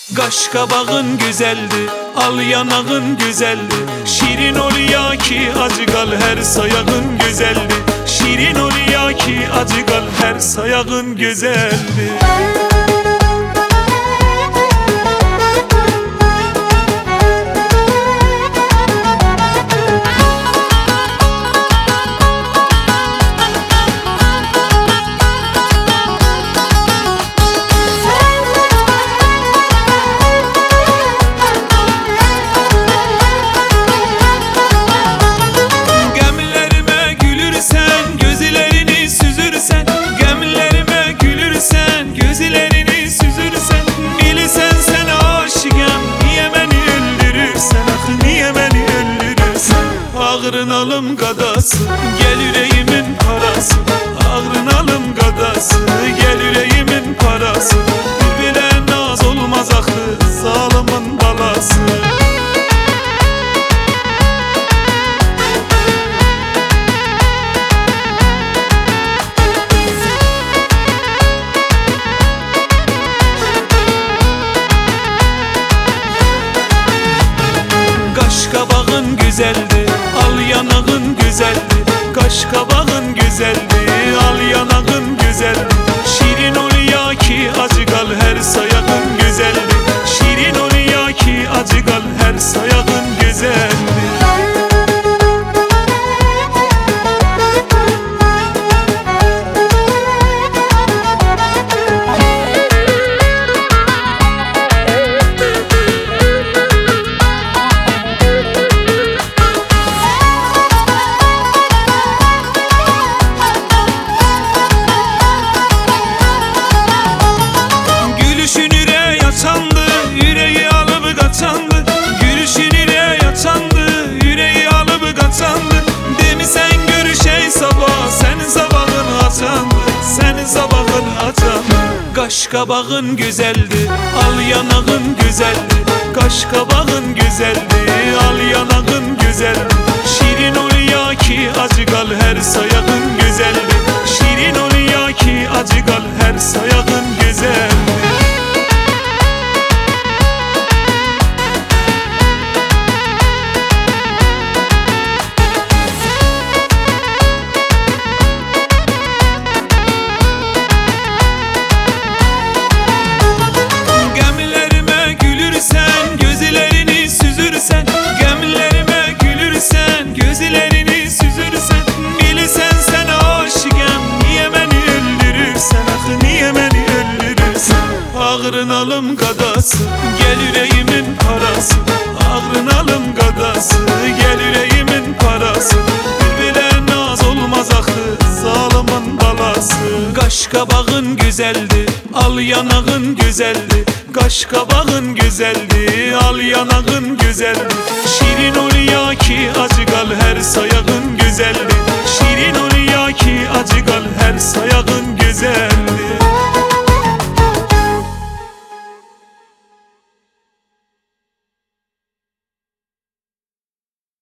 Qaş qabağın güzeldi, al yanağın güzeldi. Şirin ol ya ki acı qal hər sayağın güzeldi. Şirin ol ya ki acı qal hər sayağın güzeldi. Ağrın alım qadası, gel yüreğimin parası. Ağrın alım qadası, gel yüreğimin parası. Bir naz olmaz axı, zalımın balası. Qaş qabağın güzeldi, al yanağın güzeldi. Qaş qabağın güzeldi, al yanağın güzeldi. Şirin ol ya ki acı qal hər sayağın güzeldi. Şirin ol ya ki acı qal hər sayağın güzeldi. Yüreği alıp kaçandı, gülüşün yüreğe yatandı. Yüreği alıp kaçandı, demisen görüşey sabah. Senin sabahın açandı, senin sabahın açandı. Qaş qabağın güzeldi, al yanağın güzeldi. Qaş qabağın güzeldi, al yanağın güzeldi. Şirin ol ya ki acı qal hər sayağın güzeldi. Şirin ol ya ki acı qal hər sayağın güzeldi. Ağrın alım qadası, gel yüreğimin parası. Ağrın alım qadası, gel yüreğimin parası. Bir naz olmaz axı, zalımın balası. Qaş qabağın güzeldi, al yanağın güzeldi. Qaş qabağın güzeldi, al yanağın güzeldi. Şirin ol ya ki acı qal hər sayağın güzeldi. Şirin ol ya ki acı qal hər sayağın güzeldi.